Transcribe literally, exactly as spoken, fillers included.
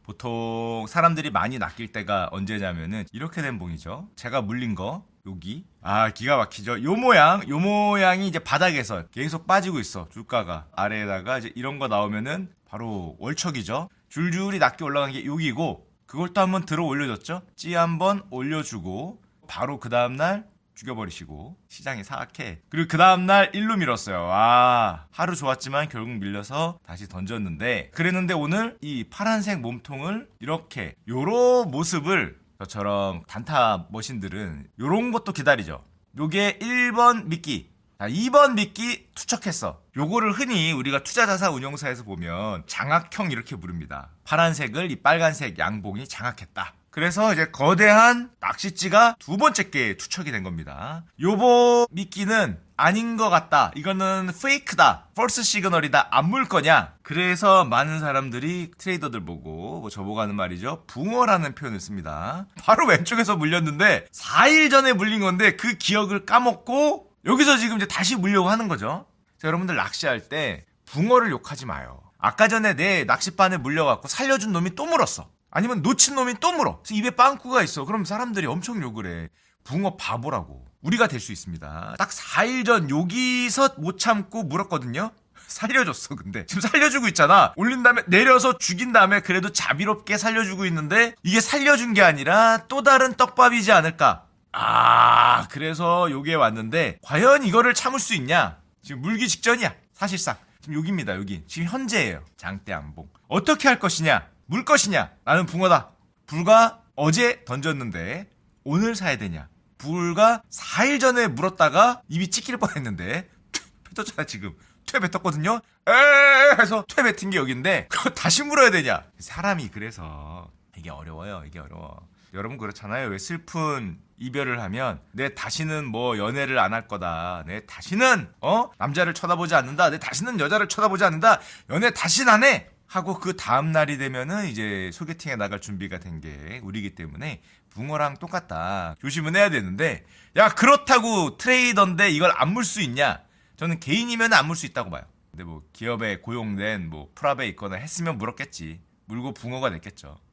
보통 사람들이 많이 낚일 때가 언제냐면은 이렇게 된 봉이죠. 제가 물린 거 여기 아 기가 막히죠. 요 모양 요 모양이 이제 바닥에서 계속 빠지고 있어. 줄가가 아래에다가 이제 이런 거 나오면은 바로 월척이죠. 줄줄이 낚여 올라간 게 여기고 그걸 또 한번 들어 올려줬죠. 찌 한번 올려주고 바로 그 다음날 죽여버리시고 시장이 사악해. 그리고 그 다음날 일로 밀었어요. 아 하루 좋았지만 결국 밀려서 다시 던졌는데 그랬는데 오늘 이 파란색 몸통을 이렇게 요런 모습을 저처럼 단타 머신들은 요런 것도 기다리죠. 요게 일 번 미끼, 자, 이 번 미끼 투척했어. 요거를 흔히 우리가 투자자산 운용사에서 보면 장악형 이렇게 부릅니다. 파란색을 이 빨간색 양봉이 장악했다. 그래서 이제 거대한 낚싯지가 두 번째 게 투척이 된 겁니다. 요번 미끼는 아닌 것 같다. 이거는 페이크다. 펄스 시그널이다. 안 물 거냐? 그래서 많은 사람들이 트레이더들 보고 뭐 저보고 하는 말이죠. 붕어라는 표현을 씁니다. 바로 왼쪽에서 물렸는데 사 일 전에 물린 건데 그 기억을 까먹고 여기서 지금 이제 다시 물려고 하는 거죠. 자, 여러분들 낚시할 때 붕어를 욕하지 마요. 아까 전에 내 낚싯바늘 물려갖고 살려준 놈이 또 물었어. 아니면 놓친 놈이 또 물어. 입에 빵꾸가 있어. 그럼 사람들이 엄청 욕을 해. 붕어 바보라고. 우리가 될 수 있습니다. 딱 사 일 전 여기서 못 참고 물었거든요. 살려줬어. 근데 지금 살려주고 있잖아. 올린 다음에 내려서 죽인 다음에 그래도 자비롭게 살려주고 있는데 이게 살려준 게 아니라 또 다른 떡밥이지 않을까. 아 그래서 요게 왔는데 과연 이거를 참을 수 있냐. 지금 물기 직전이야. 사실상 지금 여기입니다. 여기 지금 현재예요. 장대 안봉. 어떻게 할 것이냐. 물 것이냐? 나는 붕어다. 불과 어제 던졌는데 오늘 사야 되냐? 불과 사 일 전에 물었다가 입이 찢길 뻔했는데 뱉었잖아 지금. 퇴 뱉었거든요. 에에 해서 퇴 뱉은 게 여긴데 그거 다시 물어야 되냐? 사람이 그래서 이게 어려워요. 이게 어려워. 여러분 그렇잖아요. 왜 슬픈 이별을 하면 내 다시는 뭐 연애를 안 할 거다. 내 다시는 어 남자를 쳐다보지 않는다. 내 다시는 여자를 쳐다보지 않는다. 연애 다시는 안 해. 하고 그 다음 날이 되면은 이제 소개팅에 나갈 준비가 된 게 우리기 때문에 붕어랑 똑같다. 조심은 해야 되는데 야 그렇다고 트레이더인데 이걸 안 물 수 있냐? 저는 개인이면 안 물 수 있다고 봐요. 근데 뭐 기업에 고용된 뭐 프랍에 있거나 했으면 물었겠지. 물고 붕어가 됐겠죠.